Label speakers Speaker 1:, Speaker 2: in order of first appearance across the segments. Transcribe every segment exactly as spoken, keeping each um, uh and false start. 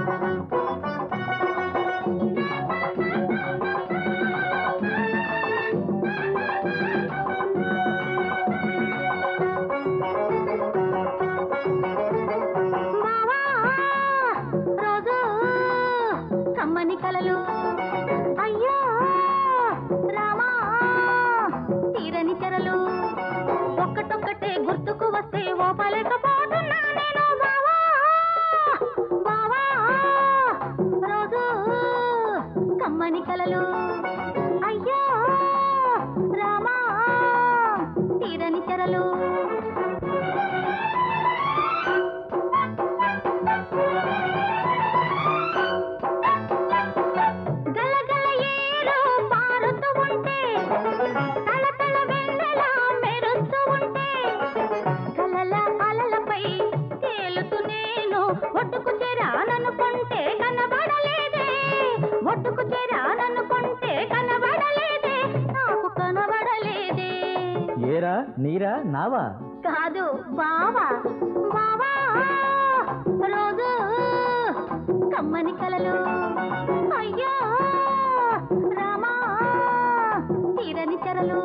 Speaker 1: కలలు అయ్యో రామా తీరని చెరలు ఒక్కటొక్కటే గుర్తుకు వస్తే ఓపలేకపోతున్నా నేను బావా బావా రోజు కమ్మని కలలు అయ్యో రామా తీరని చెరలు ఒట్టుకు చేరాననుకుంటే కనబడలేదే ఒట్టుకు చేరాననుకుంటే కనబడలేదే నాకు కనబడలేదే
Speaker 2: ఏరా నీరా నావా
Speaker 1: కాదు బావా బావా రోజు కమ్మని కలలు అయ్యో రామా తీరని చెరలు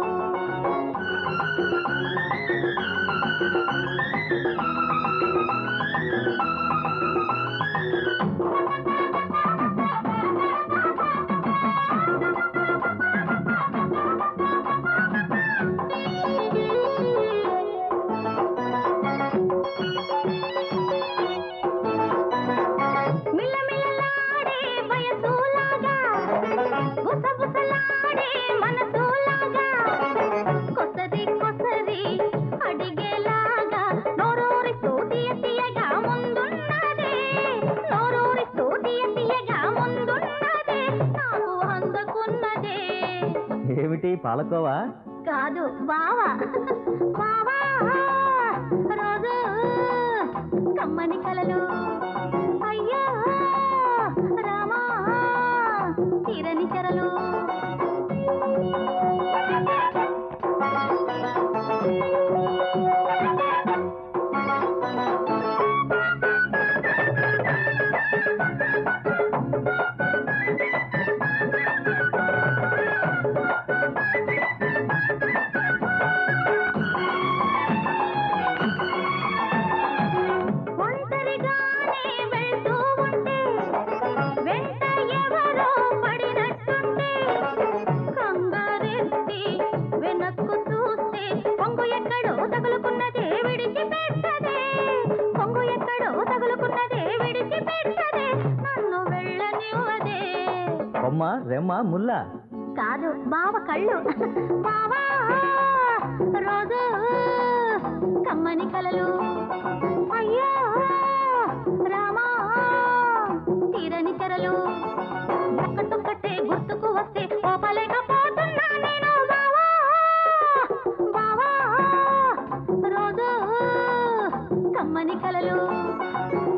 Speaker 2: ఏమిటి పాలకోవా
Speaker 1: కాదు బావా బావా రోజు కమ్మని కలలు అయ్యో రామా తీరని చెరలు
Speaker 2: కొమ్మ రెమ్మ ముల్ల
Speaker 1: కాదు బావ కళ్ళు బావా రోజు కమ్మని కలలు అయ్యో రామా తీరని చెరలు ఒక్కటొక్కటే గుర్తుకు వస్తే ఓపలేకపోతున్నా నేను బావా బావా రోజు కమ్మని కలలు